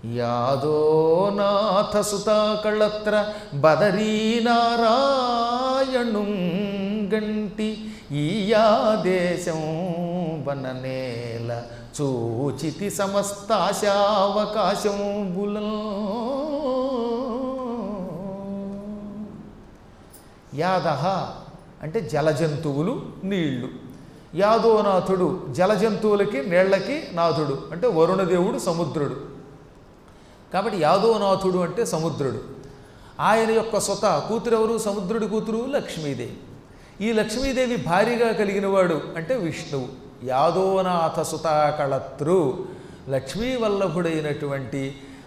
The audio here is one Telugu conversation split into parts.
యాదో నాథ సుతాకళత్ర బదరీనారాయణుం గంటి ఈయాదేశం వననేల చూచితి సమస్తాశావకాశం బులం. యాదహ అంటే జలజంతువులు, నీళ్లు. యాదోనాథుడు జలజంతువులకి నీళ్లకి నాథుడు అంటే వరుణదేవుడు, సముద్రుడు. కాబట్టి యాదోనాథుడు అంటే సముద్రుడు. ఆయన యొక్క స్వత కూతురెవరు? సముద్రుడి కూతురు లక్ష్మీదేవి. ఈ లక్ష్మీదేవి భార్యగా కలిగినవాడు అంటే విష్ణువు. యాదోనాథ సుతాకళత్రు లక్ష్మీవల్లభుడైనటువంటి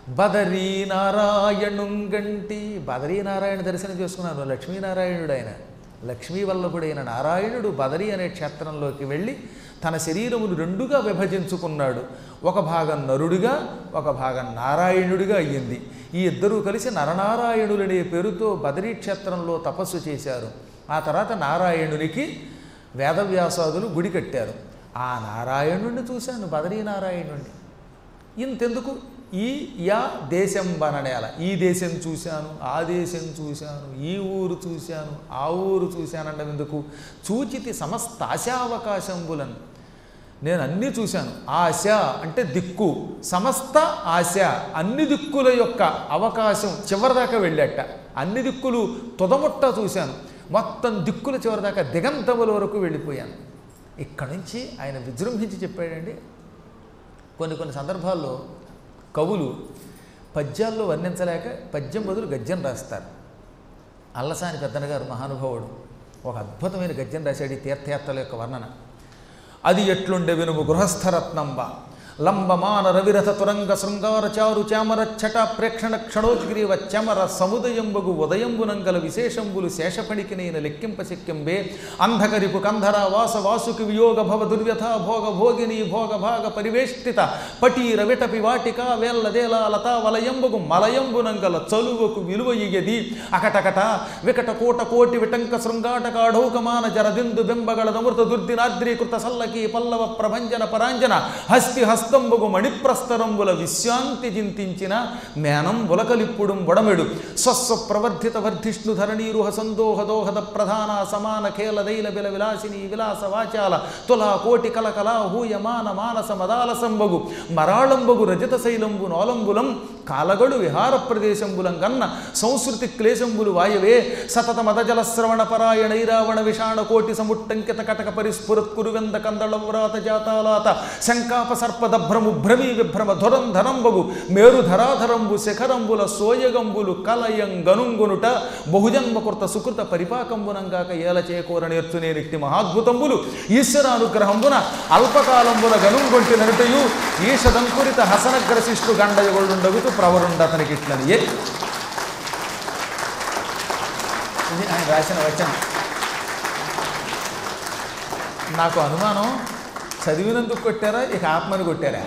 బదరీనారాయణుంగంటి. బదరీనారాయణ దర్శనం చేసుకున్నాను. లక్ష్మీనారాయణుడు ఆయన. లక్ష్మీవల్లభుడైన నారాయణుడు బదరీ అనే క్షేత్రంలోకి వెళ్ళి తన శరీరమును రెండుగా విభజించుకున్నాడు. ఒక భాగం నరుడిగా, ఒక భాగం నారాయణుడిగా అయ్యింది. ఈ ఇద్దరూ కలిసి నరనారాయణులనే పేరుతో బదరీ క్షేత్రంలో తపస్సు చేశారు. ఆ తర్వాత నారాయణునికి వేదవ్యాసాదులు గుడి కట్టారు. ఆ నారాయణుడిని చూశాను, బదరీ నారాయణుడిని. ఇంతెందుకు, ఈ యా దేశం బననేల, ఈ దేశం చూశాను, ఆ దేశం చూశాను, ఈ ఊరు చూశాను, ఆ ఊరు చూశానంటే ఎందుకు? చూచితి సమస్త ఆశావకాశంబులను, నేను అన్నీ చూశాను. ఆశ అంటే దిక్కు, సమస్త ఆశ అన్ని దిక్కుల యొక్క అవకాశం చివరిదాకా వెళ్ళాట. అన్ని దిక్కులు తుదముట్ట చూశాను. మొత్తం దిక్కుల చివరిదాకా దిగంతముల వరకు వెళ్ళిపోయాను. ఇక్కడి నుంచి ఆయన విజృంభించి చెప్పాడండి. కొన్ని సందర్భాల్లో కవులు పద్యాల్లో వర్ణించలేక పద్యం బదులు గద్యం రాస్తారు. అల్లసాని పెద్దన గారు మహానుభావుడు ఒక అద్భుతమైన గద్యం రాశాడు ఈ తీర్థయాత్రల యొక్క వర్ణన. అది ఎట్లుండే వినుము గృహస్థరత్నంబ లంబమాన రవిరథ తురంగ శృంగార చారు చామర ఛట ప్రేక్షణ క్షణోద్గ్రీవ చమర సముదయంబగు ఉదయంబునంగల విశేషంబులు శేషపణికినైన లెక్కింప శక్యంబే అంధకరిపు కంధర వాస వాసుకి వియోగ భవ దుర్వ్యథ భోగ భోగిని భోగ భాగ పరివేష్టిత పటీర విటపి వాటిక వేల్లదేల లతా వలయంబగు మలయంబునంగల చలువకు విలువ ఇయది అకటకట వికట కోట కోటి విటంక శృంగాటకాఢౌకమాన జరదిందు బింబగళ నమృత దుర్దినాద్రీకృత సల్లకి పల్లవ ప్రభంజన పరాంజన హస్తి హస్తంబగు మణిప్రస్తరంబుల విశ్రాంతి చింతించిన మేనం బులకలిప్పుడు వడమెడు స్వస్వ ప్రవర్ధిత వర్ధిష్ణు ధరణీరుహ సందోహ దోహద ప్రధాన సమాన ఖేల దైల బిల విలాసిని విలాస వాచాల తులా కోటి కలకల హూయమాన మానస మదాలసంబగు మరాళంబగు రజత శైలంబు నోలంబులం కాలగడు విహార ప్రదేశంబులం గన్న సంస్కృతి క్లేశంబులు వాయవే సతత మదజల శ్రవణ పరాయణైరావణ విషాణ కోటి సముట్టంకిత కటక పరిస్ఫురత్కురువెంద కందళవ్రాత జాతాలాత శంకాప సర్పదభ్రము భ్రమీ విభ్రమ ధురంధరంబగు మేరు ధరాధరంబు శిఖరంబుల సోయగంబులు కలయం గనుంగునుట బహుజన్మకృత సుకృత పరిపాకంబునంగాక ఏల చేకూర నేర్చునేనిట్టి మహాద్భుతంబులు ఈశ్వరానుగ్రహంబున అల్పకాలంబుల గనుంగొంటి నరుటయు ఈషదంకురిత హసనగ్రశిష్టు గండయగొండగుతూ ప్రవరుండతనికి ఇట్లని. ఇది ఆయన రాసిన వచనం. నాకు అనుమానం, చదివినందుకు కొట్టారా ఇక ఆత్మని కొట్టారా?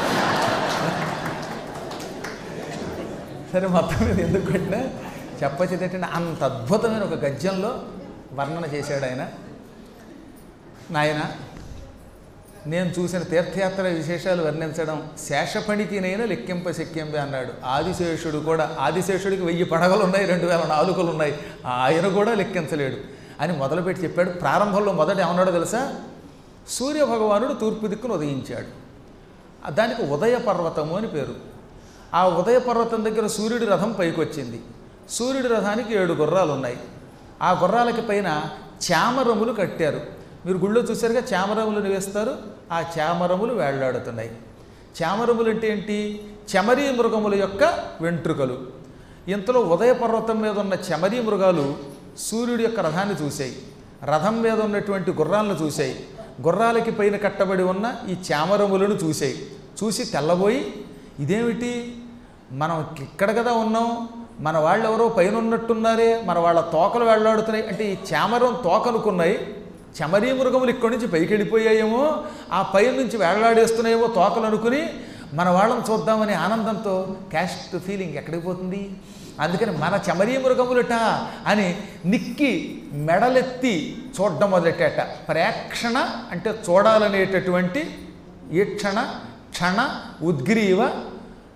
సరే, మొత్తం మీద ఎందుకు కొట్టినా చెప్పచ్చేది ఏంటంటే అంత అద్భుతమైన ఒక గద్యంలో వర్ణన చేశాడు ఆయన. నాయన, నేను చూసిన తీర్థయాత్ర విశేషాలు వర్ణించడం శేషపణికినైనా లెక్కింప శక్యంబే అన్నాడు. ఆదిశేషుడు కూడా, ఆదిశేషుడికి 1000 పడగలు ఉన్నాయి, 2000 నాలుకలు ఉన్నాయి, ఆయన కూడా లెక్కించలేడు అని మొదలుపెట్టి చెప్పాడు. ప్రారంభంలో మొదట ఏమన్నాడో తెలుసా? సూర్యభగవానుడు తూర్పు దిక్కును ఉదయించాడు. దానికి ఉదయ పర్వతము అని పేరు. ఆ ఉదయ పర్వతం దగ్గర సూర్యుడి రథం పైకి వచ్చింది. సూర్యుడి రథానికి 7 గుర్రాలు ఉన్నాయి. ఆ గుర్రాలకి పైన చామరములు కట్టారు. మీరు గుళ్ళో చూసారుగా, చామరములను వేస్తారు. ఆ చామరములు వేళ్లాడుతున్నాయి. చామరములు అంటే ఏంటి? చమరీ మృగముల యొక్క వెంట్రుకలు. ఇంతలో ఉదయ పర్వతం మీద ఉన్న చమరీ మృగాలు సూర్యుడి యొక్క రథాన్ని చూశాయి. రథం మీద ఉన్నటువంటి గుర్రాలను చూశాయి. గుర్రాలకి పైన కట్టబడి ఉన్న ఈ చామరములను చూశాయి. చూసి తెల్లబోయి, ఇదేమిటి, మనం ఇక్కడ కదా ఉన్నాం, మన వాళ్ళు ఎవరో పైన ఉన్నట్టున్నారే, మన వాళ్ళ తోకలు వెళ్ళాడుతున్నాయి అంటే ఈ చామరం తోకనుకున్నాయి. చమరీ మృగములు ఇక్కడి నుంచి పైకి వెళ్ళిపోయాయేమో, ఆ పై నుంచి వేళ్లాడేస్తున్నాయేమో తోకలు అనుకుని మన వాళ్ళని చూద్దామనే ఆనందంతో క్యాస్ట్ ఫీలింగ్ ఎక్కడికి పోతుంది. అందుకని మన చమరీ మృగములట అని నిక్కి మెడలెత్తి చూడడం మొదలెట్టాట. ప్రేక్షణ అంటే చూడాలనేటటువంటి ఈక్షణ క్షణ ఉద్గ్రీవ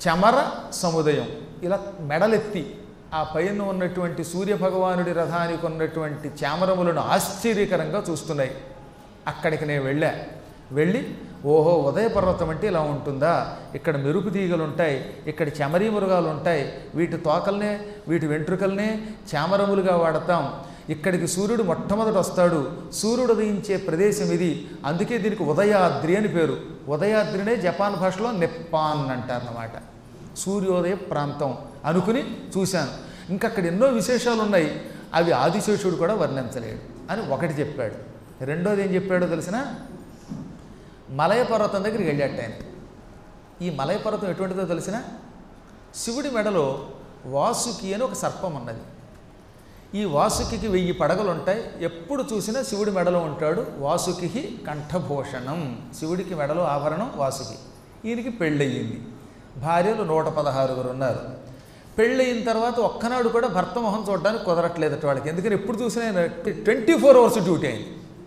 చమర సముదయం, ఇలా మెడలెత్తి ఆ పైన ఉన్నటువంటి సూర్యభగవానుడి రథానికి ఉన్నటువంటి చామరములను ఆశ్చర్యకరంగా చూస్తున్నాయి. అక్కడికి నేను వెళ్ళి ఓహో ఉదయ పర్వతం అంటే ఇలా ఉంటుందా, ఇక్కడ మెరుపు తీగలు ఉంటాయి, ఇక్కడ చెమరీ మృగాలు ఉంటాయి, వీటి తోకల్నే వీటి వెంట్రుకల్నే చామరములుగా వాడతాం, ఇక్కడికి సూర్యుడు మొట్టమొదటి వస్తాడు, సూర్యుడు ఉదయించే ప్రదేశం ఇది, అందుకే దీనికి ఉదయాద్రి అని పేరు. ఉదయాద్రినే జపాన్ భాషలో నిప్పాన్ అంటారన్నమాట, సూర్యోదయ ప్రాంతం అనుకుని చూశాను. ఇంకా అక్కడ ఎన్నో విశేషాలు ఉన్నాయి, అవి ఆదిశేషుడు కూడా వర్ణించలేడు అని ఒకటి చెప్పాడు. రెండోది ఏం చెప్పాడో తెలిసిన, మలయ పర్వతం దగ్గరికి వెళ్ళాట ఆయన. ఈ మలయ పర్వతం ఎటువంటిదో తెలిసిన, శివుడి మెడలో వాసుకి అని ఒక సర్పం ఉన్నది. ఈ వాసుకి 1000 పడగలు ఉంటాయి, ఎప్పుడు చూసినా శివుడి మెడలో ఉంటాడు. వాసుకి కంఠభూషణం, శివుడికి మెడలో ఆభరణం వాసుకి. ఈయనకి పెళ్ళయింది, భార్యలు 116 ఉన్నారు. పెళ్ళయిన తర్వాత ఒక్కనాడు కూడా భర్త మొహం చూడడానికి కుదరట్లేదట వాళ్ళకి, ఎందుకని ఎప్పుడు చూసినా 24 hours డ్యూటీ అయింది.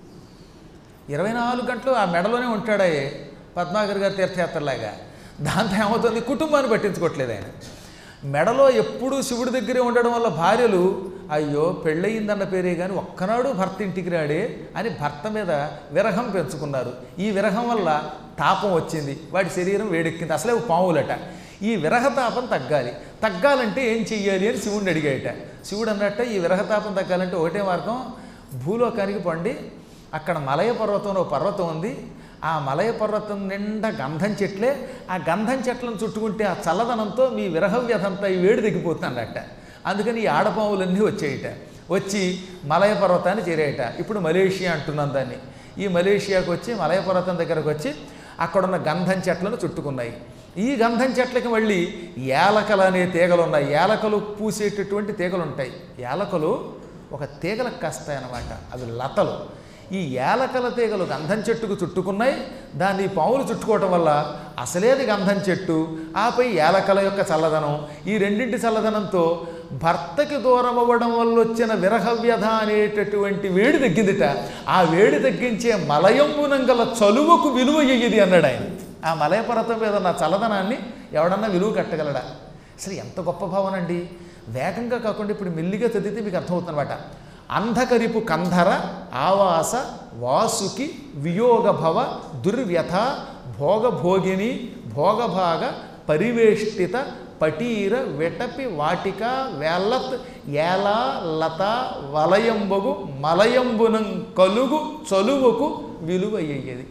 24 గంటలు ఆ మెడలోనే ఉంటాడాయే పద్మాకర్ గారి తీర్థయాత్రలాగా. దాంతో ఏమవుతుంది, కుటుంబాన్ని పట్టించుకోవట్లేదు ఆయన. మెడలో ఎప్పుడూ శివుడి దగ్గరే ఉండడం వల్ల భార్యలు అయ్యో పెళ్ళయిందన్న పేరే కానీ ఒక్కనాడు భర్త ఇంటికి రాడే అని భర్త మీద విరహం పెంచుకున్నారు. ఈ విరహం వల్ల తాపం వచ్చింది, వాడి శరీరం వేడెక్కింది. అసలే పావులట. ఈ విరహతాపం తగ్గాలంటే ఏం చెయ్యాలి అని శివుడిని అడిగాయట. శివుడు అన్నట్ట ఈ విరహతాపం తగ్గాలంటే ఒకటే మార్గం, భూలోకానికి పండి అక్కడ మలయ పర్వతంలో పర్వతం ఉంది, ఆ మలయ పర్వతం నిండా గంధం చెట్లే, ఆ గంధం చెట్లను చుట్టుకుంటే ఆ చల్లదనంతో మీ విరహ వ్యధంతా ఈ వేడి తగ్గిపోతుందట. అందుకని ఈ ఆడపావులన్నీ వచ్చేయట, వచ్చి మలయ పర్వతాన్ని చేరేయట. ఇప్పుడు మలేషియా అంటున్నాం దాన్ని. ఈ మలేషియాకు వచ్చి మలయ పర్వతం దగ్గరకు వచ్చి అక్కడున్న గంధం చెట్లను చుట్టుకున్నాయి. ఈ గంధం చెట్లకి మళ్ళీ ఏలకలు అనే తీగలు ఉన్నాయి, ఏలకలు పూసేటటువంటి తీగలు ఉంటాయి. ఏలకలు ఒక తీగలకు కాస్తాయన్నమాట, అవి లతలు. ఈ ఏలకల తీగలు గంధం చెట్టుకు చుట్టుకున్నాయి, దాన్ని పాములు చుట్టుకోవటం వల్ల అసలేది గంధం చెట్టు, ఆపై ఏలకల యొక్క చల్లదనం, ఈ రెండింటి చల్లదనంతో భర్తకి దూరం అవ్వడం వల్ల వచ్చిన విరహవ్యధ అనేటటువంటి వేడి తగ్గిందిట. ఆ వేడి తగ్గించే మలయంబునంగల చలువకు విలువ ఎయ్యది అన్నాడు ఆయన. ఆ మలయ పర్వతం మీద ఉన్న చల్లదనాన్ని ఎవడన్నా విలువ కట్టగలడా? అసలు ఎంత గొప్ప భావన అండి. వేగంగా కాకుండా ఇప్పుడు మెల్లిగా చదివితే మీకు అర్థమవుతుందన్నమాట. అంధకరిపు కంధర ఆవాస వాసుకి వియోగభవ దుర్వ్యథ భోగభోగిని భోగభాగ పరివేష్టిత పటీర వెటపి వాటిక వేల్లత్ ఏలా లత వలయంబగు మలయంబునం కలుగు చలువకు విలువయ్యేది.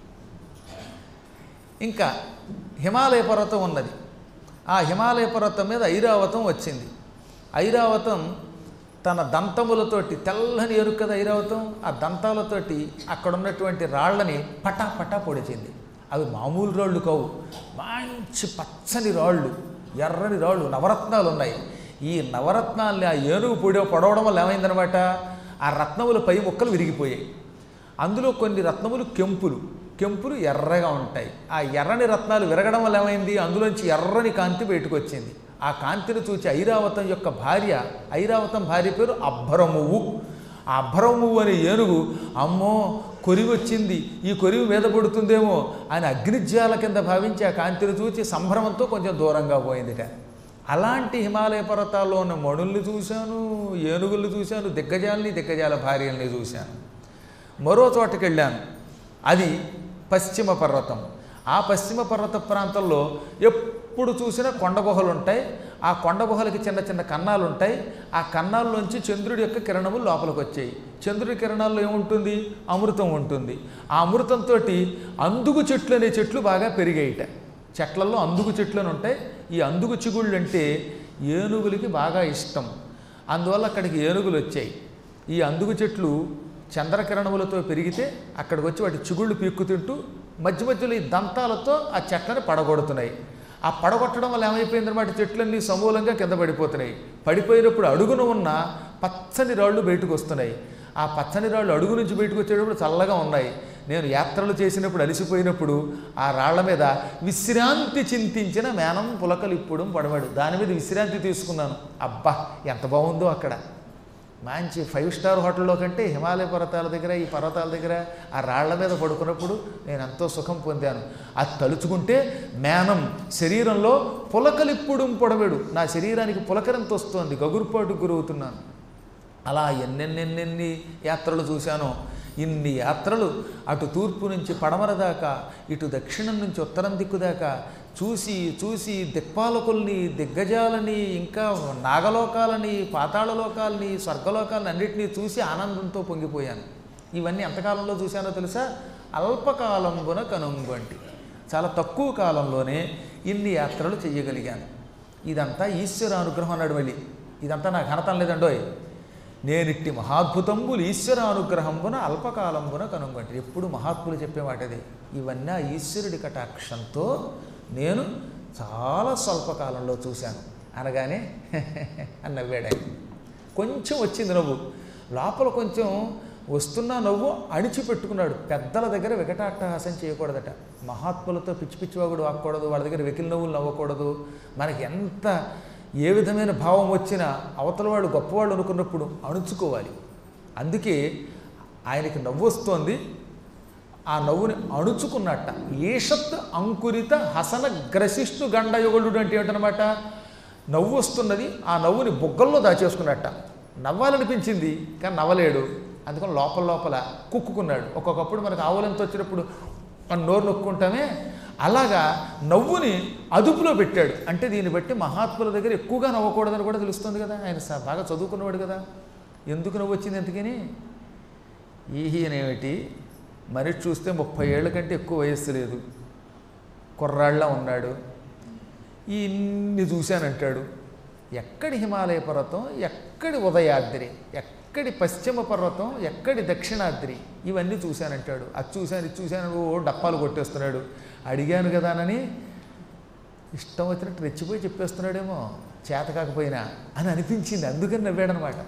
ఇంకా హిమాలయ పర్వతం ఉన్నది. ఆ హిమాలయ పర్వతం మీద ఐరావతం వచ్చింది. ఐరావతం తన దంతములతోటి, తెల్లని ఎరుక కదా ఐరావతం, ఆ దంతాలతోటి అక్కడ ఉన్నటువంటి రాళ్ళని పటాపటా పొడిచింది. అవి మామూలు రాళ్ళు కావు, మంచి పచ్చని రాళ్ళు, ఎర్రని రాళ్ళు, నవరత్నాలు ఉన్నాయి. ఈ నవరత్నాల్ని ఆ ఏనుగు పొడవడం వల్ల ఏమైందనమాట, ఆ రత్నముల పై ముక్కలు విరిగిపోయాయి. అందులో కొన్ని రత్నములు కెంపులు ఎర్రగా ఉంటాయి. ఆ ఎర్రని రత్నాలు విరగడం వల్ల ఏమైంది, అందులోంచి ఎర్రని కాంతి బయటకు వచ్చింది. ఆ కాంతిని చూచి ఐరావతం యొక్క భార్య, ఐరావతం భార్య పేరు అభ్రమువు. ఆ అభ్రమువు అనే ఏనుగు అమ్మో కొరివి వచ్చింది, ఈ కొరివి మీద పడుతుందేమో అని అగ్నిజ్వాల కింద భావించి ఆ కాంతిని చూచి సంభ్రమంతో కొంచెం దూరంగా పోయిందిట. అలాంటి హిమాలయ పర్వతాల్లో ఉన్న మణుల్ని చూశాను, ఏనుగుల్ని చూశాను, దిగ్గజాల భార్యల్ని చూశాను. మరో చోటకి వెళ్ళాను, అది పశ్చిమ పర్వతం. ఆ పశ్చిమ పర్వత ప్రాంతంలో ఎప్పుడు చూసినా కొండ గుహలు ఉంటాయి. ఆ కొండ గుహలకి చిన్న చిన్న కన్నాలు ఉంటాయి. ఆ కన్నాల్లోంచి చంద్రుడి యొక్క కిరణములు లోపలికి వచ్చాయి. చంద్రుడి కిరణాల్లో ఏముంటుంది, అమృతం ఉంటుంది. ఆ అమృతంతో అందుగు చెట్లు అనే చెట్లు బాగా పెరిగాయిట. చెట్లలో అందుగు చెట్లు అని ఉంటాయి. ఈ అందుగు చిగుళ్ళు అంటే ఏనుగులకి బాగా ఇష్టం, అందువల్ల అక్కడికి ఏనుగులు వచ్చాయి. ఈ అందుగు చెట్లు చంద్రకిరణములతో పెరిగితే అక్కడికి వచ్చి వాటి చిగుళ్ళు పీక్కు తింటూ మధ్య మధ్యలో ఈ దంతాలతో ఆ చెట్లను పడగొడుతున్నాయి. ఆ పడగొట్టడం వల్ల ఏమైపోయిందన్నమాట, చెట్లన్నీ సమూలంగా కింద పడిపోతున్నాయి. పడిపోయినప్పుడు అడుగున ఉన్న పచ్చని రాళ్ళు బయటకు వస్తున్నాయి. ఆ పచ్చని రాళ్ళు అడుగు నుంచి బయటకు వచ్చేటప్పుడు చల్లగా ఉన్నాయి. నేను యాత్రలు చేసినప్పుడు అలసిపోయినప్పుడు ఆ రాళ్ల మీద విశ్రాంతి చింతించిన మేనం పులకలు ఇప్పుడు పడవాడు, దాని మీద విశ్రాంతి తీసుకున్నాను. అబ్బా ఎంత బాగుందో అక్కడ. మంచి 5 స్టార్ హోటల్లో కంటే హిమాలయ పర్వతాల దగ్గర ఈ పర్వతాల దగ్గర ఆ రాళ్ల మీద పడుకున్నప్పుడు నేను ఎంతో సుఖం పొందాను. అది తలుచుకుంటే మేనం శరీరంలో పులకలిప్పుడు పొడవేడు, నా శరీరానికి పులకరంత వస్తోంది, గగురుపాటుకు గురవుతున్నాను. అలా ఎన్నెన్నెన్నెన్ని యాత్రలు చూశానో. ఇన్ని యాత్రలు అటు తూర్పు నుంచి పడమర దాకా, ఇటు దక్షిణం నుంచి ఉత్తరం దిక్కు దాకా చూసి చూసి దిక్పాలకుల్ని, దిగ్గజాలని, ఇంకా నాగలోకాలని, పాతాళలోకాలని, స్వర్గలోకాలని అన్నింటినీ చూసి ఆనందంతో పొంగిపోయాను. ఇవన్నీ ఎంతకాలంలో చూశానో తెలుసా? అల్పకాలంబున కనుంగొంటి. చాలా తక్కువ కాలంలోనే ఇన్ని యాత్రలు చెయ్యగలిగాను. ఇదంతా ఈశ్వర అనుగ్రహం అన్నాడు. మళ్ళీ ఇదంతా నాకు ఘనతం లేదండోయ్. నేనిట్టి మహాద్భుతంబులు ఈశ్వర అనుగ్రహంబున అల్పకాలంబున కనుగొంటి. ఎప్పుడు మహాత్ములు చెప్పే మాటది. ఇవన్నీ ఆ ఈశ్వరుడి కటాక్షంతో నేను చాలా స్వల్పకాలంలో చూశాను అనగానే అని నవ్వాడు ఆయన. కొంచెం వచ్చింది నవ్వు, లోపల కొంచెం వస్తున్న నవ్వు అణిచిపెట్టుకున్నాడు. పెద్దల దగ్గర వికటాట్టహాసం చేయకూడదట, మహాత్ములతో పిచ్చి పిచ్చివాగుడు వాక్కూడదు, వాళ్ళ దగ్గర వెకిలి నవ్వులు నవ్వకూడదు. మనకి ఎంత ఏ విధమైన భావం వచ్చినా అవతలవాడు గొప్పవాళ్ళు అనుకున్నప్పుడు అణుచుకోవాలి. అందుకే ఆయనకి నవ్వు వస్తోంది, ఆ నవ్వుని అణుచుకున్నట్ట. ఈషత్ అంకురిత హసన గ్రసిష్ణు గండయుగలుడు అంటే ఏమిటనమాట? నవ్వు వస్తున్నది, ఆ నవ్వుని బుగ్గల్లో దాచేసుకున్నట్ట. నవ్వాలనిపించింది కానీ నవ్వలేడు, అందుకని లోపల లోపల కుక్కున్నాడు. ఒక్కొక్కప్పుడు మనకు ఆవులంత వచ్చినప్పుడు మన నోరు నొక్కుంటామే, అలాగా నవ్వుని అదుపులో పెట్టాడు. అంటే దీన్ని బట్టి మహాత్ముల దగ్గర ఎక్కువగా నవ్వకూడదని కూడా తెలుస్తుంది కదా. ఆయన బాగా చదువుకున్నవాడు కదా. ఎందుకు నవ్వు వచ్చింది ఎందుకని? ఈయనేమిటి మనిషి చూస్తే 30 ఏళ్ల కంటే ఎక్కువ వయస్సు లేదు, కుర్రాళ్ళ ఉన్నాడు, ఇన్ని చూశానంటాడు. ఎక్కడి హిమాలయ పర్వతం, ఎక్కడి ఉదయాద్రి, ఎక్కడి పశ్చిమ పర్వతం, ఎక్కడి దక్షిణాద్రి, ఇవన్నీ చూశానంటాడు. అది చూశాను ఇది చూశాను ఓ డప్పాలు కొట్టేస్తున్నాడు. అడిగాను కదానని ఇష్టం వచ్చినట్టు రెచ్చిపోయి చెప్పేస్తున్నాడేమో చేత కాకపోయినా అని అనిపించింది. అందుకని నవ్వాడనమాట.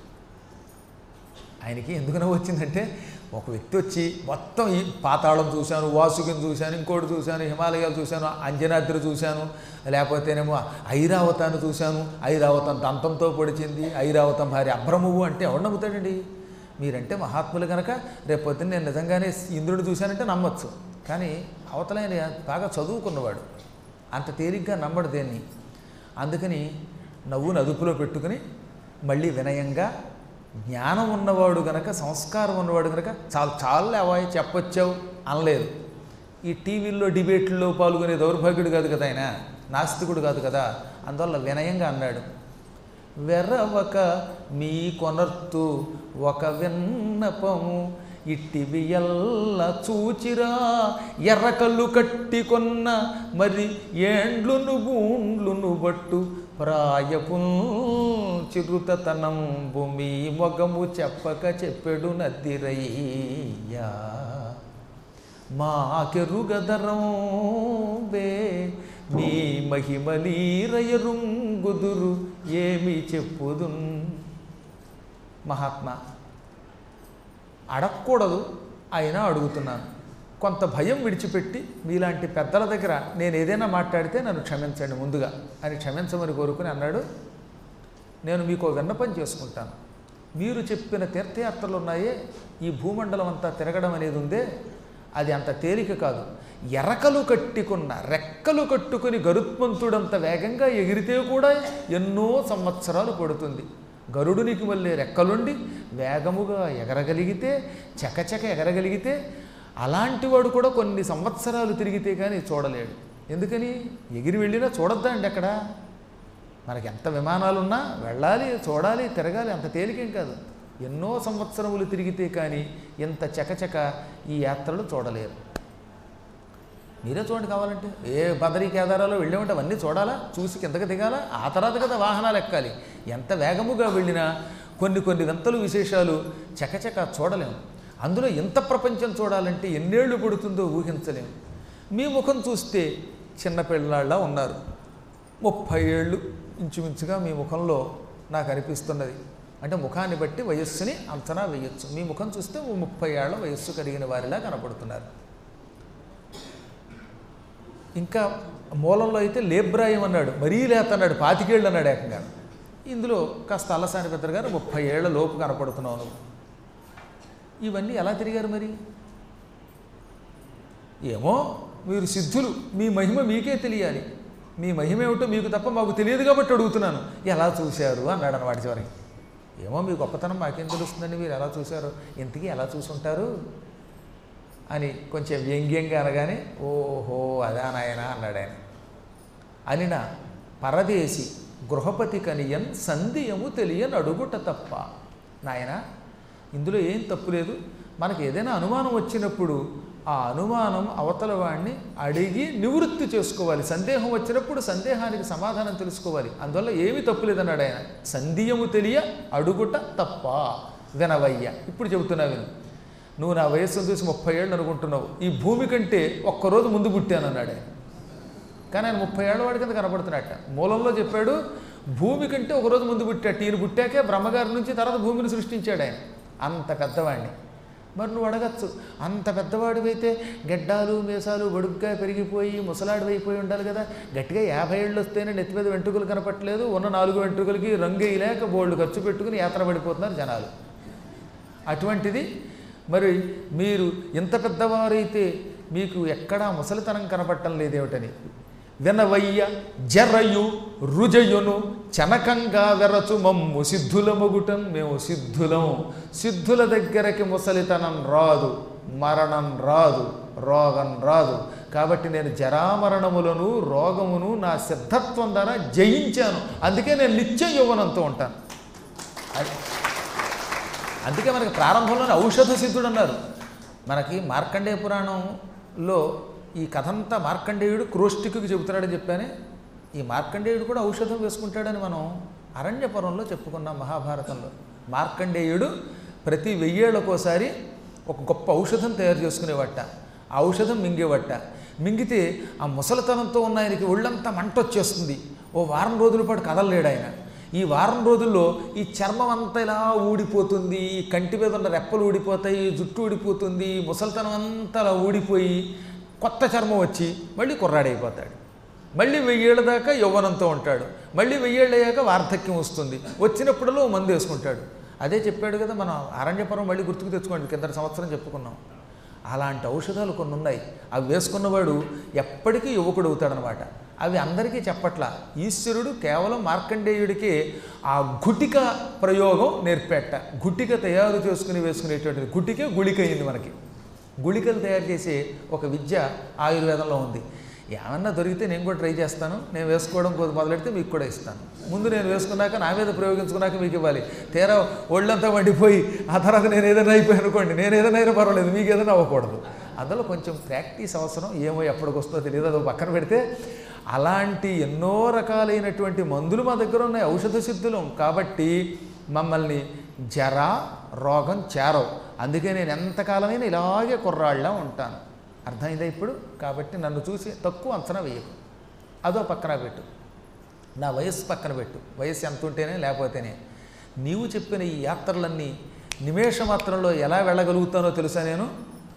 ఆయనకి ఎందుకు నవ్వు వచ్చిందంటే, ఒక వ్యక్తి వచ్చి మొత్తం ఈ పాతాళం చూశాను, వాసుకిని చూశాను, ఇంకోటి చూశాను, హిమాలయాలు చూశాను, అంజనాద్రి చూశాను, లేకపోతేనేమో ఐరావతాన్ని చూశాను, ఐరావతం దంతంతో పొడిచింది, ఐరావతం భార్య అభ్రమువు అంటే ఎవడు నమ్ముతాడండి? మీరంటే మహాత్ములు కనుక రేపొద్దున నేను నిజంగానే ఇంద్రుడిని చూశానంటే నమ్మచ్చు. కానీ అవతలైన బాగా చదువుకున్నవాడు అంత తేలిగ్గా నమ్మడు దేన్ని. అందుకని నవ్వును అదుపులో పెట్టుకుని మళ్ళీ వినయంగా, జ్ఞానం ఉన్నవాడు గనక, సంస్కారం ఉన్నవాడు గనక చాలా చాలా అవాయి చెప్పొచ్చావు అనలేదు. ఈ టీవీల్లో డిబేట్లలో పాల్గొనే దౌర్భాగ్యుడు కాదు కదా ఆయన, నాస్తికుడు కాదు కదా. అందువల్ల వినయంగా అన్నాడు, వెర్రవక మీ కొనర్తు ఒక విన్నపము ఇట్టివి ఎల్ల చూచిరా ఎర్రకల్లు కట్టి కొన్న మరి ఏండ్లును బూండ్లును బట్టు ప్రాయపు చిరుతతనం భూమి మొగము చెప్పక చెప్పెడు నద్దిరయ్యా మాకెరుగదరం బే మీ మహిమలీరయరుంగుదురు ఏమి చెప్పుదున్. మహాత్మా, అడగకూడదు అయినా అడుగుతున్నాను. కొంత భయం విడిచిపెట్టి మీలాంటి పెద్దల దగ్గర నేను ఏదైనా మాట్లాడితే నన్ను క్షమించండి ముందుగా అని క్షమించమని కోరుకుని అన్నాడు. నేను మీకు విన్నపం చేసుకుంటాను. మీరు చెప్పిన తీర్థయాత్రలు ఉన్నాయే, ఈ భూమండలం అంతా తిరగడం అనేది ఉందే, అది అంత తేలిక కాదు. ఎరకలు కట్టుకున్న, రెక్కలు కట్టుకుని గరుత్మంతుడంత వేగంగా ఎగిరితే కూడా ఎన్నో సంవత్సరాలు పడుతుంది. గరుడునికి మళ్ళీ రెక్కలుండి వేగముగా ఎగరగలిగితే, చకచక ఎగరగలిగితే, అలాంటి వాడు కూడా కొన్ని సంవత్సరాలు తిరిగితే కానీ చూడలేడు. ఎందుకని? ఎగిరి వెళ్ళినా చూడొద్దా అండి అక్కడ? మనకి ఎంత విమానాలున్నా వెళ్ళాలి, చూడాలి, తిరగాలి, అంత తేలికేం కాదు. ఎన్నో సంవత్సరములు తిరిగితే కానీ ఇంత చకచక ఈ యాత్రలు చూడలేరు. మీరే చూడండి కావాలంటే. ఏ బదరీ కేదారాలో వెళ్ళామంటే అవన్నీ చూడాలా, చూసి కిందకి దిగాలా, ఆ తర్వాత కదా వాహనాలు ఎక్కాలి. ఎంత వేగముగా వెళ్ళినా కొన్ని కొన్ని వింతలు విశేషాలు చకచక చూడలేము. అందులో ఎంత ప్రపంచం చూడాలంటే ఎన్నేళ్ళు పడుతుందో ఊహించలేము. మీ ముఖం చూస్తే చిన్నపిల్లాళ్ళ ఉన్నారు. 30 ఏళ్ళు ఇంచుమించుగా మీ ముఖంలో నాకు అనిపిస్తున్నది. అంటే ముఖాన్ని బట్టి వయస్సుని అంచనా వేయొచ్చు. మీ ముఖం చూస్తే 30 ఏళ్ల వయస్సు కలిగిన వారిలా కనపడుతున్నారు. ఇంకా మూలంలో అయితే లేబ్రాయం అన్నాడు, మరీ లేత అన్నాడు, 25 ఏళ్ళు అన్నాడు ఏకంగా. ఇందులో కాస్త అలసాని పెద్దలు గారు 30 ఏళ్ల లోపు కనపడుతున్నావు నువ్వు. ఇవన్నీ ఎలా తిరిగారు మరి? ఏమో మీరు సిద్ధులు, మీ మహిమ మీకే తెలియాలి, మీ మహిమ ఏమిటో మీకు తప్ప మాకు తెలియదు కాబట్టి అడుగుతున్నాను. ఎలా చూశారు అన్నాడు అన్నమాట చివరికి. ఏమో మీ గొప్పతనం మాకేం తెలుస్తుందండి, మీరు ఎలా చూశారు, ఇంతకీ ఎలా చూసుంటారు అని కొంచెం వ్యంగ్యంగా అనగానే ఓహో అదా నాయన అన్నాడు ఆయన. అనిన పరదేశి గృహపతి కనియన్ సంధియము తెలియని అడుగుట తప్ప. నాయన ఇందులో ఏం తప్పు లేదు, మనకి ఏదైనా అనుమానం వచ్చినప్పుడు ఆ అనుమానం అవతల వాడిని అడిగి నివృత్తి చేసుకోవాలి. సందేహం వచ్చినప్పుడు సందేహానికి సమాధానం తెలుసుకోవాలి. అందువల్ల ఏమీ తప్పు లేదన్నాడు ఆయన. సంధియము తెలియ అడుగుట తప్ప వినవయ్య. ఇప్పుడు చెబుతున్నా విను. నువ్వు నా వయస్సును చూసి 30 ఏళ్ళు అనుకుంటున్నావు, ఈ భూమి కంటే ఒక్కరోజు ముందు పుట్టానన్నాడు ఆయన. కానీ ఆయన 30 ఏళ్ల వాడి కింద కనపడుతున్నట్ట. మూలంలో చెప్పాడు భూమి కంటే ఒకరోజు ముందు పుట్టాడు. ఈయన పుట్టాకే బ్రహ్మగారి నుంచి తర్వాత భూమిని సృష్టించాడు ఆయన. అంత పెద్దవాడిని. మరి నువ్వు అడగచ్చు, అంత పెద్దవాడివైతే గెడ్డాలు మీసాలు బడుగ్గా పెరిగిపోయి ముసలాడివైపోయి ఉండాలి కదా, గట్టిగా 50 ఏళ్ళు వస్తేనే నెత్తి మీద వెంట్రుకలు కనపట్లేదు, ఉన్న 4 వెంట్రుకలకి రంగు వేయలేక బోళ్ళు ఖర్చు పెట్టుకుని యాత్ర పడిపోతున్నారు జనాలు. అటువంటిది మరి మీరు ఇంత పెద్దవారైతే మీకు ఎక్కడా ముసలితనం కనపడటం లేదేమిటని. వినవయ్య జరయు రుజయును చనకంగా వెరచు మమ్ము సిద్ధుల మొగుటం. మేము సిద్ధులం, సిద్ధుల దగ్గరకి ముసలితనం రాదు, మరణం రాదు, రోగం రాదు. కాబట్టి నేను జరామరణములను రోగమును నా సిద్ధత్వం ద్వారా జయించాను. అందుకే నేను నిత్యం యౌవనంతో ఉంటాను. అందుకే మనకి ప్రారంభంలోనే ఔషధ సిద్ధుడు అన్నారు. మనకి మార్కండేయ పురాణంలో ఈ కథంతా మార్కండేయుడు క్రోష్టికి చెబుతున్నాడని చెప్పానే. ఈ మార్కండేయుడు కూడా ఔషధం వేసుకుంటాడని మనం అరణ్యపురంలో చెప్పుకున్నాం మహాభారతంలో. మార్కండేయుడు ప్రతి 1000 ఏళ్లకోసారి ఒక గొప్ప ఔషధం తయారు చేసుకునేవట. ఆ ఔషధం మింగేవట. మింగితే ఆ ముసలితనంతో ఉన్న ఆయనకి ఒళ్ళంతా మంట వచ్చేస్తుంది. ఓ వారం రోజుల పాటు కదలలేడు ఆయన. ఈ వారం రోజుల్లో ఈ చర్మం అంతా ఇలా ఊడిపోతుంది, ఈ కంటి మీద ఉన్న రెప్పలు ఊడిపోతాయి, జుట్టు ఊడిపోతుంది, ముసలితనం అంతా అలా ఊడిపోయి కొత్త చర్మం వచ్చి మళ్ళీ కుర్రాడైపోతాడు. మళ్ళీ 1000 ఏళ్ళ దాకా యౌవనంతో ఉంటాడు. మళ్ళీ 1000 ఏళ్ళు అయ్యాక వార్ధక్యం వస్తుంది. వచ్చినప్పుడలో మందు వేసుకుంటాడు. అదే చెప్పాడు కదా మనం అరణ్యపురం, మళ్ళీ గుర్తుకు తెచ్చుకోండి, కింద సంవత్సరం చెప్పుకున్నాం. అలాంటి ఔషధాలు కొన్ని ఉన్నాయి. అవి వేసుకున్నవాడు ఎప్పటికీ యువకుడు అవుతాడనమాట. అవి అందరికీ చెప్పట్లా. ఈశ్వరుడు కేవలం మార్కండేయుడికి ఆ గుటిక ప్రయోగం నేర్పేట. గుటిక తయారు చేసుకుని వేసుకునేటువంటిది. గుటికే గుళిక అయింది మనకి. గుళికలు తయారు చేసే ఒక విద్య ఆయుర్వేదంలో ఉంది. ఏమన్నా దొరికితే నేను కూడా ట్రై చేస్తాను. నేను వేసుకోవడం మొదలెడితే మీకు కూడా ఇస్తాను. ముందు నేను వేసుకున్నాక నా మీద ప్రయోగించుకున్నాక మీకు ఇవ్వాలి. తీరా ఒళ్ళంతా వండిపోయి ఆ తర్వాత నేను ఏదైనా అయిపోయి అనుకోండి, నేను ఏదైనా అయినా పర్వాలేదు, మీకు ఏదైనా అవ్వకూడదు. అందులో కొంచెం ప్రాక్టీస్ అవసరం. ఏమో ఎప్పటికొస్తుందో తెలియదు, అది పక్కన పెడితే అలాంటి ఎన్నో రకాలైనటువంటి మందులు మా దగ్గర ఉన్నాయి, ఔషధ సిద్ధులు. కాబట్టి మమ్మల్ని జర రోగం చేరవు. అందుకే నేను ఎంతకాలమైనా ఇలాగే కుర్రాళ్ళ ఉంటాను. అర్థమైందా ఇప్పుడు? కాబట్టి నన్ను చూసి తక్కువ అంచనా వేయకు. అదో పక్కన పెట్టు, నా వయస్సు పక్కన పెట్టు. వయస్సు ఎంత ఉంటేనే లేకపోతేనే. నీవు చెప్పిన ఈ యాత్రలన్నీ నిమేష మాత్రంలో ఎలా వెళ్ళగలుగుతానో తెలుసా నేను?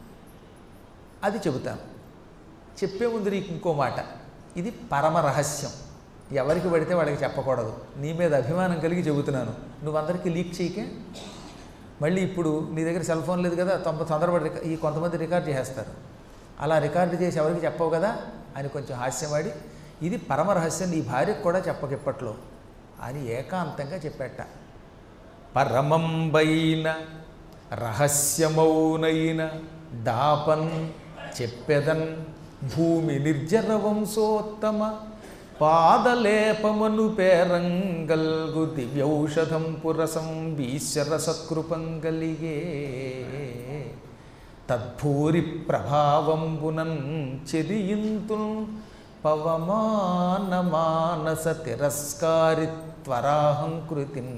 అది చెబుతాను. చెప్పే ముందు నీకు ఇంకో మాట. ఇది పరమ రహస్యం. ఎవరికి పడితే వాళ్ళకి చెప్పకూడదు. నీ మీద అభిమానం కలిగి చెబుతున్నాను. నువ్వు అందరికీ లీక్ చేయకే. మళ్ళీ ఇప్పుడు నీ దగ్గర సెల్ ఫోన్ లేదు కదా, తొందరపడి ఈ కొంతమంది రికార్డ్ చేసేస్తారు. అలా రికార్డు చేసి ఎవరికి చెప్పవు కదా అని కొంచెం హాస్యవాడి, ఇది పరమ రహస్యం, నీ భార్యకు కూడా చెప్పకిప్పట్లో అని ఏకాంతంగా చెప్పేట. పరమంబైన రహస్యమౌనైన దాపన్ చెప్పెదన్ భూమి నిర్జర వంశోత్తమ పాదలేపమను పేరంగల్గు దివ్యౌషధం పురసం ఈశ్వర సత్కృపం కలిగే తద్భూరి ప్రభావంబునన్ చెరియింతున్ పవమాన మానస తిరస్కారి త్వరాహంకృతిన్.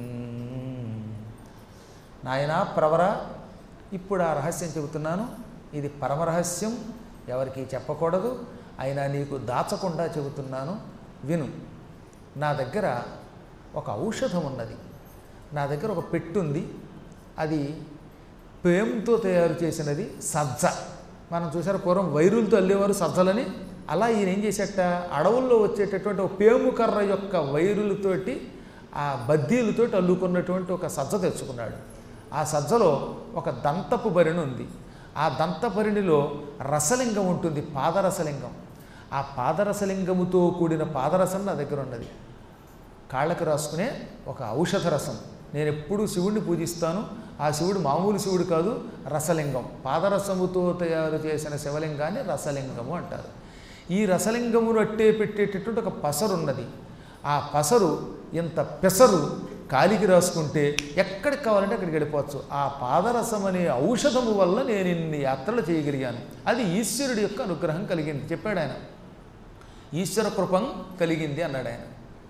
నాయనా ప్రవర, ఇప్పుడు ఆ రహస్యం చెబుతున్నాను. ఇది పరమరహస్యం, ఎవరికి చెప్పకూడదు. అయినా నీకు దాచకుండా చెబుతున్నాను, విను. నా దగ్గర ఒక ఔషధం ఉన్నది. నా దగ్గర ఒక పెట్టుంది. అది పేముతో తయారు చేసినది. సజ్జ. మనం చూసారు పూర్వం వైరులతో అల్లేవారు సజ్జలని. అలా ఈయన ఏం చేసేట, అడవుల్లో వచ్చేటటువంటి ఒక పేము కర్ర యొక్క వైరులతోటి ఆ బద్దీలతో అల్లుకున్నటువంటి ఒక సజ్జ తెచ్చుకున్నాడు. ఆ సజ్జలో ఒక దంతపు భరిణి ఉంది. ఆ దంతభరిణిలో రసలింగం ఉంటుంది, పాదరసలింగం. ఆ పాదరసలింగముతో కూడిన పాదరసం నా దగ్గర ఉన్నది. కాళ్ళకి రాసుకునే ఒక ఔషధ రసం. నేను ఎప్పుడూ శివుడిని పూజిస్తాను. ఆ శివుడు మామూలు శివుడు కాదు, రసలింగం. పాదరసముతో తయారు చేసిన శివలింగాన్ని రసలింగము అంటారు. ఈ రసలింగమును అట్టే పెట్టేటటువంటి ఒక పసరు ఉన్నది. ఆ పసరు ఇంత పెసరు కాలికి రాసుకుంటే ఎక్కడికి కావాలంటే అక్కడికి వెళ్ళిపోవచ్చు. ఆ పాదరసం అనే ఔషధము వల్ల నేను ఇన్ని యాత్రలు చేయగలిగాను. అది ఈశ్వరుడి యొక్క అనుగ్రహం కలిగింది చెప్పాడు ఆయన. ఈశ్వర కృపం కలిగింది అన్నాడు ఆయన.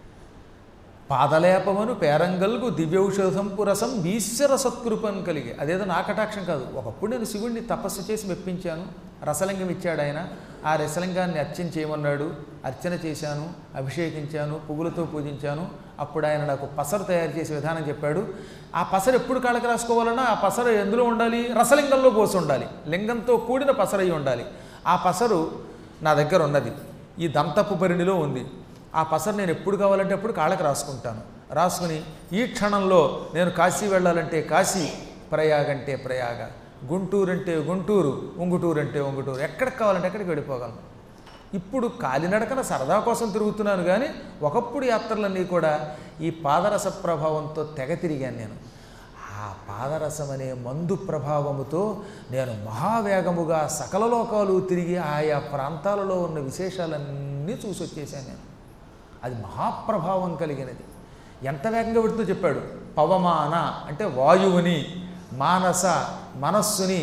పాదలేపమను పేరంగల్గు దివ్యౌషధంపు రసం ఈశ్వర సత్కృపం కలిగి. అదేదో నా కటాక్షం కాదు. ఒకప్పుడు నేను శివుడిని తపస్సు చేసి మెప్పించాను. రసలింగం ఇచ్చాడు ఆయన. ఆ రసలింగాన్ని అర్చన చేయమన్నాడు. అర్చన చేశాను, అభిషేకించాను, పువ్వులతో పూజించాను. అప్పుడు ఆయన నాకు పసరు తయారు చేసే విధానం చెప్పాడు. ఆ పసరు ఎప్పుడు కాళ్ళకి రాసుకోవాలన్నా ఆ పసరు ఎందులో ఉండాలి? రసలింగంలో పోసి ఉండాలి. లింగంతో కూడిన పసరు అయి ఉండాలి. ఆ పసరు నా దగ్గర ఉన్నది. ఈ దంతపు భరిణిలో ఉంది. ఆ పసరు నేను ఎప్పుడు కావాలంటే అప్పుడు కాళ్ళకి రాసుకుంటాను. రాసుకుని ఈ క్షణంలో నేను కాశీ వెళ్ళాలంటే కాశీ, ప్రయాగ అంటే ప్రయాగ, గుంటూరు అంటే గుంటూరు, ఉంగుటూరు అంటే ఉంగుటూరు, ఎక్కడికి కావాలంటే ఎక్కడికి వెళ్ళిపోగలను. ఇప్పుడు కాలినడకన సరదా కోసం తిరుగుతున్నాను కానీ ఒకప్పుడు యాత్రలన్నీ కూడా ఈ పాదరస ప్రభావంతో తెగ తిరిగాను నేను. ఆ పాదరసం అనే మందు ప్రభావముతో నేను మహావేగముగా సకల లోకాలు తిరిగి ఆయా ప్రాంతాలలో ఉన్న విశేషాలన్నీ చూసి వచ్చేసాను నేను. అది మహాప్రభావం కలిగినది. ఎంత వేగంగా పెడుతూ చెప్పాడు. పవమాన అంటే వాయువుని, మానస మనస్సుని,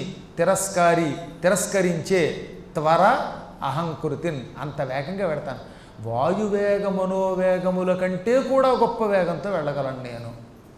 తిరస్కరించే, త్వర అహంకృతిన్, అంత వేగంగా పెడతాను. వాయువేగ మనోవేగముల కంటే కూడా గొప్ప వేగంతో వెళ్ళగలను నేను.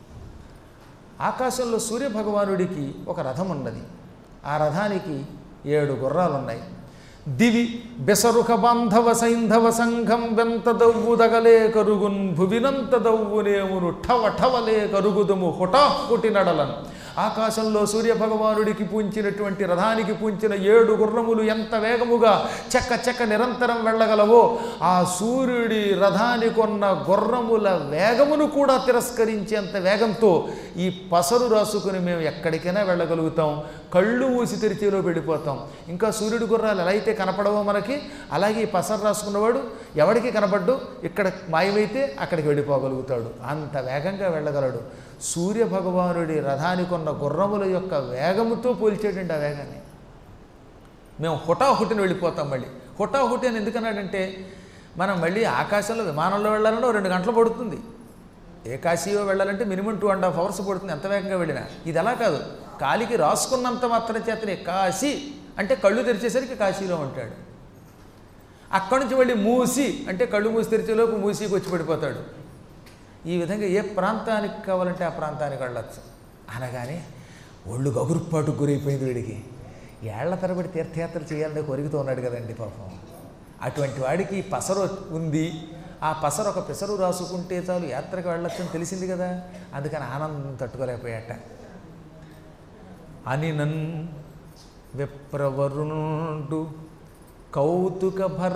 ఆకాశంలో సూర్యభగవానుడికి ఒక రథం ఉన్నది. ఆ రథానికి 7 గుర్రాలు ఉన్నాయి. దివి బెసరుఖ బాంధవ సైంధవ సంఘం వెంత దవ్వుదగలే కరుగున్ భువినంత దవ్వునేమును ఠవ ఠవలే కరుగుదుము హుటాహుటి నడలను. ఆకాశంలో సూర్యభగవానుడికి పూంచినటువంటి రథానికి పూంచిన 7 గుర్రములు ఎంత వేగముగా చెక్క చెక్క నిరంతరం వెళ్ళగలవో ఆ సూర్యుడి రథానికి ఉన్న గుర్రముల వేగమును కూడా తిరస్కరించేంత వేగంతో ఈ పసరు రాసుకుని మేము ఎక్కడికైనా వెళ్ళగలుగుతాం. కళ్ళు మూసి తెరిచేలో వెళ్ళిపోతాం. ఇంకా సూర్యుడి గుర్రాలు ఎలా అయితే కనపడవో మనకి, అలాగే ఈ పసరు రాసుకున్నవాడు ఎవడికి కనపడ్డు, ఇక్కడ మాయమైతే అక్కడికి వెళ్ళిపోగలుగుతాడు. అంత వేగంగా వెళ్ళగలడు. సూర్యభగవానుడి రథానికి ఉన్న గుర్రముల యొక్క వేగముతో పోల్చేటండి ఆ వేగాన్ని. మేము హుటాహుటిని వెళ్ళిపోతాం. మళ్ళీ హుటాహుటి అని ఎందుకన్నాడంటే మనం మళ్ళీ ఆకాశంలో విమానంలో వెళ్ళాలంటే 2 గంటలు పడుతుంది. ఏ కాశీయో వెళ్ళాలంటే మినిమం 2.5 అవర్స్ పడుతుంది ఎంత వేగంగా వెళ్ళినా. ఇది అలా కాదు. కాలికి రాసుకున్నంత మాత్రం చేతనే కాశీ అంటే కళ్ళు తెరిచేసరికి కాశీలో ఉంటాడు. అక్కడి నుంచి మళ్ళీ మూసి అంటే కళ్ళు మూసి తెరిచేలోపు మూసికి వచ్చి పడిపోతాడు. ఈ విధంగా ఏ ప్రాంతానికి కావాలంటే ఆ ప్రాంతానికి వెళ్ళచ్చు. అనగానే ఒళ్ళు గగురుపాటుకు గురైపోయింది వీడికి. ఏళ్ల తరబడి తీర్థయాత్రలు చేయాలనే కోరికతో ఉన్నాడు కదండి పాపం. అటువంటి వాడికి పసరు ఉంది. ఆ పసరు ఒక పెసరు రాసుకుంటే చాలు యాత్రకు వెళ్ళొచ్చని తెలిసింది కదా. అందుకని ఆనందం తట్టుకోలేకపోయాట. అనినన్ విప్రవరుణుడు కౌతుక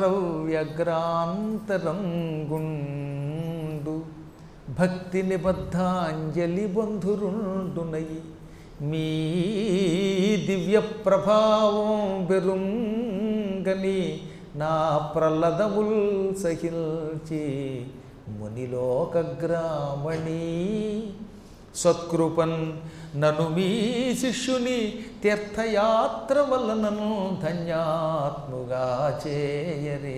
భరవ్యగ్రాంతరంగుండు భక్తి నిబద్ధాంజలి బంధురుండునై మీ దివ్య ప్రభావం బెరుంగని నా ప్రలదముల్ సహిల్చి మునిలోకగ్రామణి సత్కృపన్ నను మీ శిష్యుని తీర్థయాత్ర వలనను ధన్యాత్ముగా చేయరే.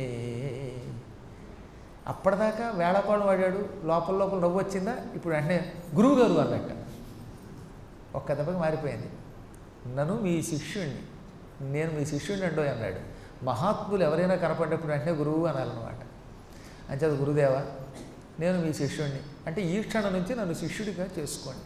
అప్పటిదాకా వేళకోళం వాడాడు. లోపల లోపల నవ్వు వచ్చిందా, ఇప్పుడు వెంటనే గురువుగారు అన్నట్ట ఒక్క దెబ్బకి మారిపోయింది. నన్ను మీ శిష్యుణ్ణి, నేను మీ శిష్యుణ్ణి అండో అన్నాడు. మహాత్ములు ఎవరైనా కనపడ్డప్పుడు వెంటనే గురువు అనాలన్నమాట. అంచేత గురుదేవా నేను మీ శిష్యుణ్ణి అంటే ఈ క్షణం నుంచి నన్ను శిష్యుడిగా చేసుకోండి.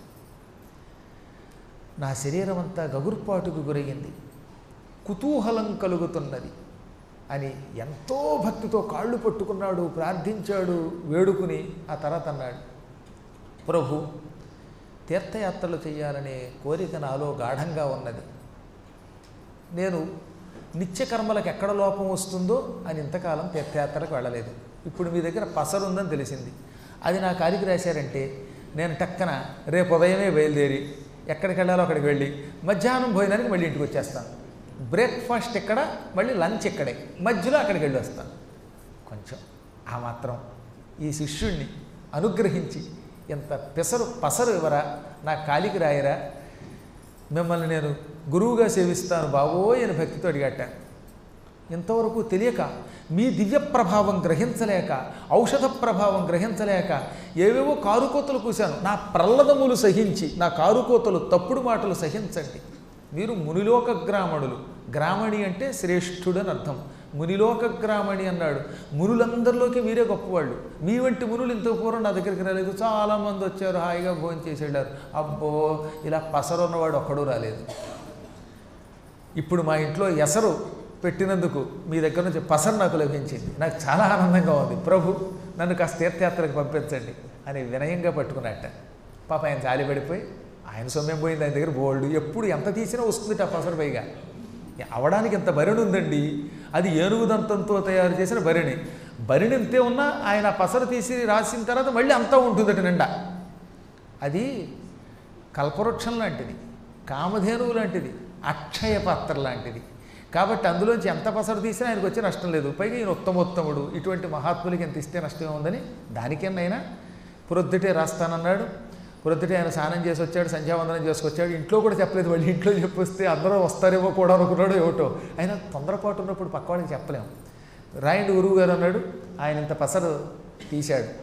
నా శరీరం అంతా గగుర్పాటుకు గురయ్యింది, కుతూహలం కలుగుతున్నది అని ఎంతో భక్తితో కాళ్ళు పట్టుకున్నాడు, ప్రార్థించాడు, వేడుకుని ఆ తర్వాత అన్నాడు, ప్రభు తీర్థయాత్రలు చేయాలనే కోరిక నాలో గాఢంగా ఉన్నది. నేను నిత్యకర్మలకు ఎక్కడ లోపం వస్తుందో అని ఇంతకాలం తీర్థయాత్రకు వెళ్ళలేదు. ఇప్పుడు మీ దగ్గర పసరు ఉందని తెలిసింది. ఆ అది నా కాలికి రాశారంటే నేను టక్కన రేపు ఉదయమే బయలుదేరి ఎక్కడికి వెళ్ళాలో అక్కడికి వెళ్ళి మధ్యాహ్నం భోజనానికి మళ్ళీ ఇంటికి వచ్చేస్తాను. బ్రేక్ఫాస్ట్ ఇక్కడ, మళ్ళీ లంచ్ ఇక్కడే, మధ్యలో అక్కడికి వెళ్ళి వస్తాను. కొంచెం ఆ మాత్రం ఈ శిష్యుణ్ణి అనుగ్రహించి ఎంత పసరు ఇవ్వరా, నా కాలికి రాయరా, మిమ్మల్ని నేను గురువుగా సేవిస్తాను బావోయ్ అని భక్తితో అడిగాట. ఇంతవరకు తెలియక, మీ దివ్య ప్రభావం గ్రహించలేక, ఔషధ ప్రభావం గ్రహించలేక ఏవేవో కారుకోతలు కూశాను. నా ప్రల్లదములు సహించి, నా కారుకోతలు తప్పుడు మాటలు సహించండి. మీరు మునిలోక గ్రామణులు. గ్రామణి అంటే శ్రేష్ఠుడని అర్థం. మునిలోక గ్రామణి అన్నాడు. మునులందరిలోకి మీరే గొప్పవాళ్ళు. మీ వంటి మునులు ఇంత పూర్వం నా దగ్గరికి రాలేదు. చాలామంది వచ్చారు, హాయిగా భోజనం చేసి వెళ్ళారు. అబ్బో, ఇలా పసరున్నవాడు ఒక్కడూ రాలేదు. ఇప్పుడు మా ఇంట్లో ఎసరు పెట్టినందుకు మీ దగ్గర నుంచి పసరు నాకు లభించింది. నాకు చాలా ఆనందంగా ఉంది. ప్రభు, నన్ను కాస్త తీర్థయాత్రకు పంపించండి అని వినయంగా పట్టుకున్నట్ట. పాప ఆయన జాలి పడిపోయి, ఆయన సొమ్మేం పోయింది, ఆయన దగ్గర బోల్డ్, ఎప్పుడు ఎంత తీసినా వస్తుంది ఆ పసరు. పైగా అవడానికి ఎంత భరిణి ఉందండి. అది ఏనుగు దంతంతో తయారు చేసిన భరిణి. భరిణి ఎంతే ఉన్నా ఆయన పసరు తీసి రాసిన తర్వాత మళ్ళీ అంతా ఉంటుందట నిండా. అది కల్పవృక్షం లాంటిది, కామధేనువు లాంటిది, అక్షయ పాత్ర లాంటిది. కాబట్టి అందులోంచి ఎంత పసరు తీసినా ఆయనకు వచ్చే నష్టం లేదు. పైగా ఈయన ఉత్తమోత్తముడు. ఇటువంటి మహాత్ములకి ఎంత ఇస్తే నష్టమే ఉందని దానికేనైనా ప్రొద్దుటే రాస్తానన్నాడు. ప్రొద్దుటే ఆయన స్నానం చేసి వచ్చాడు, సంధ్యావందనం చేసుకొచ్చాడు. ఇంట్లో కూడా చెప్పలేదు. మళ్ళీ ఇంట్లో చెప్పొస్తే అందరూ వస్తారేమో కూడా అనుకున్నాడు. ఏమిటో ఆయన తొందరపాటు ఉన్నప్పుడు పక్కవాడికి చెప్పలేము. రాయండి గురువు గారు అన్నాడు. ఆయన ఇంత పసరు తీశాడు.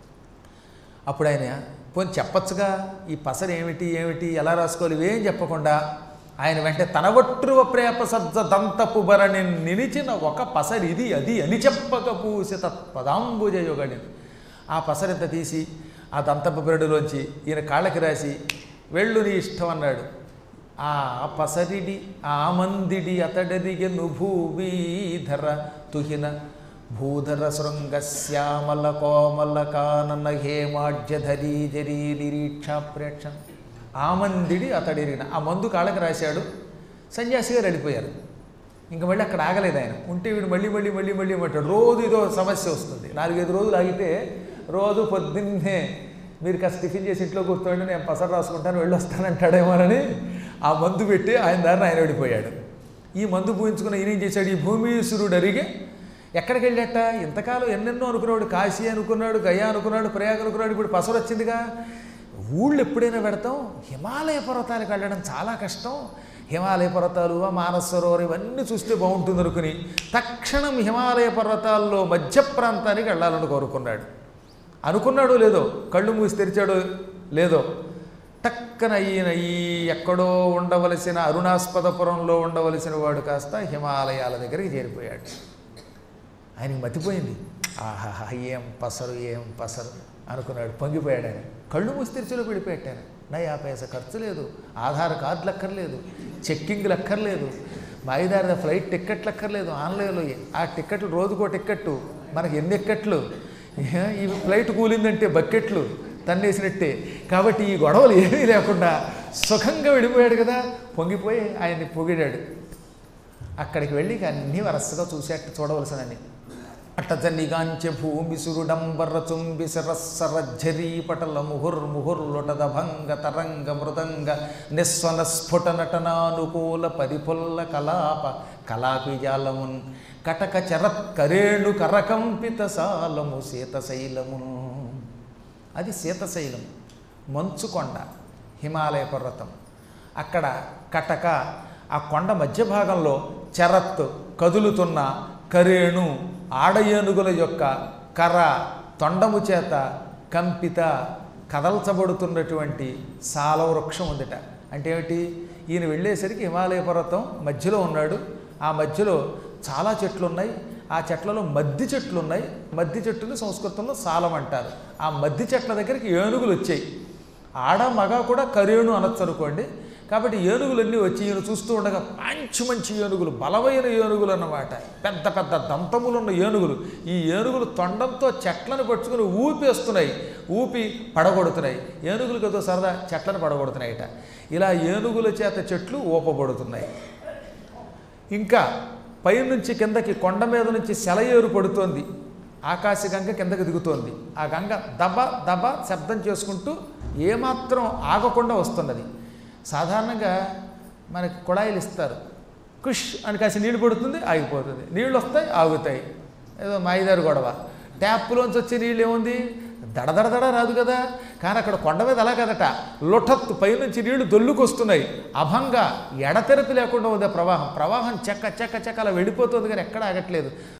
అప్పుడు ఆయన పోనీ చెప్పచ్చుగా, ఈ పసరు ఏమిటి ఏమిటి ఎలా రాసుకోవాలి, ఇవేం చెప్పకుండా ఆయన వెంటనే తనవట్రువ ప్రేప సజ్జ దంతపు భరణి నిలిచిన ఒక పసరి ఇది అది అని చెప్పక పూసిత పదాంబుజ యుగని. ఆ పసరింత తీసి ఆ దంతపు బెరడులోంచి ఈయన కాళ్ళకి రాసి వెళ్ళు నీ ఇష్టం అన్నాడు. ఆ పసరిడి ఆ మందిడి అతడరిగెను భూవీధర తుహిన భూధర శృంగ శ్యామల కోమల కానన హేమాఢ్యధరీ జరీ నిరీక్షా ప్రేక్ష. ఆ మందిడి అతడిరిగిన ఆ మందు కాళ్ళకి రాశాడు. సన్యాసిగా వెళ్ళిపోయారు. ఇంకా మళ్ళీ అక్కడ ఆగలేదు ఆయన. ఉంటే వీడు మళ్ళీ మళ్ళీ మళ్ళీ మళ్ళీ అంటాడు. రోజు ఇదో సమస్య వస్తుంది. 4-5 రోజులు ఆగితే రోజు పొద్దున్నే మీరు కాస్త టిఫిన్ చేసి ఇంట్లో కూర్చోండి, నేను పసరు రాసుకుంటాను వెళ్ళొస్తానంటాడేమోనని ఆ మందు పెట్టి ఆయన దారిని ఆయన వెళ్ళిపోయాడు. ఈ మందు పూయించుకున్న ఈయన ఏం చేశాడు, ఈ భూమీశ్వరుడు అరిగే ఎక్కడికి వెళ్ళాట. ఇంతకాలం ఎన్నెన్నో అనుకున్నాడు. కాశీ అనుకున్నాడు, గయా అనుకున్నాడు, ప్రయాగ అనుకున్నాడు. ఇప్పుడు పసరు వచ్చిందిగా. ఊళ్ళు ఎప్పుడైనా పెడతాం, హిమాలయ పర్వతాలకు వెళ్ళడం చాలా కష్టం. హిమాలయ పర్వతాలు, మానస సరోవరం ఇవన్నీ చూస్తే బాగుంటుంది అనుకుని తక్షణం హిమాలయ పర్వతాల్లో మధ్య ప్రాంతానికి వెళ్ళాలని కోరుకున్నాడు. అనుకున్నాడో లేదో, కళ్ళు మూసి తెరిచాడో లేదో, టక్కన ఈయన ఈ ఎక్కడో ఉండవలసిన అరుణాస్పదపురంలో ఉండవలసిన వాడు కాస్త హిమాలయాల దగ్గరికి చేరిపోయాడు. ఆయనకి మతిపోయింది. ఆహాహా, ఏం పసరు ఏం పసరు అనుకున్నాడు. పొంగిపోయాడు ఆయన. కళ్ళు మూసి తెరిచిలో పెడిపెట్టాను. నా 50 పైసా ఖర్చు లేదు, ఆధార్ కార్డులు అక్కర్లేదు, చెక్కింగ్లు అక్కర్లేదు, మాయిదారి ఫ్లైట్ టిక్కెట్లు అక్కర్లేదు, ఆన్లైన్లో ఆ టిక్కెట్లు రోజుకో టిక్కెట్టు. మనకి ఎన్ని ఎక్కట్లు, ఈ ఫ్లైట్ కూలిందంటే బకెట్లు తన్నేసినట్టే. కాబట్టి ఈ గొడవలు ఏమీ లేకుండా సుఖంగా వెళ్ళిపోయాడు కదా. పొంగిపోయి ఆయన్ని పొగిడాడు. అక్కడికి వెళ్ళి అన్నీ వరసగా చూడవలసినన్ని అట్టజనిగాంచె భూమి సురుడంబర చుంబి సరస్సరజ్జరీ పటల ముహుర్ముహుర్లుటద భంగ తరంగ మృదంగ నిస్వన స్ఫుట నటనానుకూల పరిపుల్ల కలాప కలాపిజాలమున్ కటక చరత్కరేణు కరకంపిత సాలము శీతశైలమును. అది శీతశైలం, మంచుకొండ, హిమాలయ పర్వతం. అక్కడ కటక, ఆ కొండ మధ్య భాగంలో చరత్ కదులుతున్న కరేణు ఆడ ఏనుగుల యొక్క కర్ర తొండము చేత కంపిత కదల్చబడుతున్నటువంటి సాలవృక్షం ఉందిట. అంటే ఏమిటి, ఈయన వెళ్ళేసరికి హిమాలయ పర్వతం మధ్యలో ఉన్నాడు. ఆ మధ్యలో చాలా చెట్లు ఉన్నాయి. ఆ చెట్లలో మద్ది చెట్లు ఉన్నాయి. మద్ది చెట్టుని సంస్కృతంలో సాలం అంటారు. ఆ మద్ది చెట్ల దగ్గరికి ఏనుగులు వచ్చాయి. ఆడ మగ కూడా కరేణు అనొచ్చు అనుకోండి. కాబట్టి ఏనుగులన్నీ వచ్చి ఈయన చూస్తూ ఉండగా మంచి మంచి ఏనుగులు, బలమైన ఏనుగులు అన్నమాట, పెద్ద పెద్ద దంతములున్న ఏనుగులు. ఈ ఏనుగులు తొండంతో చెట్లను పట్టుకుని ఊపేస్తున్నాయి, ఊపి పడగొడుతున్నాయి. ఏనుగులకు ఏదో సరదా చెట్లను పడగొడుతున్నాయిట. ఇలా ఏనుగుల చేత చెట్లు ఊపబడుతున్నాయి. ఇంకా పైనుంచి కిందకి కొండ మీద నుంచి సెలయేరు పడుతోంది. ఆకాశగంగ కిందకి దిగుతోంది. ఆ గంగ దబ దబ శబ్దం చేసుకుంటూ ఏమాత్రం ఆగకుండా వస్తున్నది. సాధారణంగా మనకి కుళాయిలు ఇస్తారు, కుష్ అని కాసి నీళ్లు పడుతుంది, ఆగిపోతుంది, నీళ్ళు వస్తాయి, ఆగుతాయి, ఏదో మాయిదారు గొడవ. ట్యాప్లోంచి వచ్చే నీళ్ళు ఏముంది, దడదడదడ రాదు కదా. కానీ అక్కడ కొండ మీద అలా కదట, లొఠత్తు పైనుంచి నీళ్లు దొల్లుకొస్తున్నాయి, అభంగా ఎడతెరపి లేకుండా ఉంది ప్రవాహం. ప్రవాహం చెక్క చెక్క చెక్క అలా వెళ్ళిపోతుంది కానీ ఎక్కడ ఆగట్లేదు.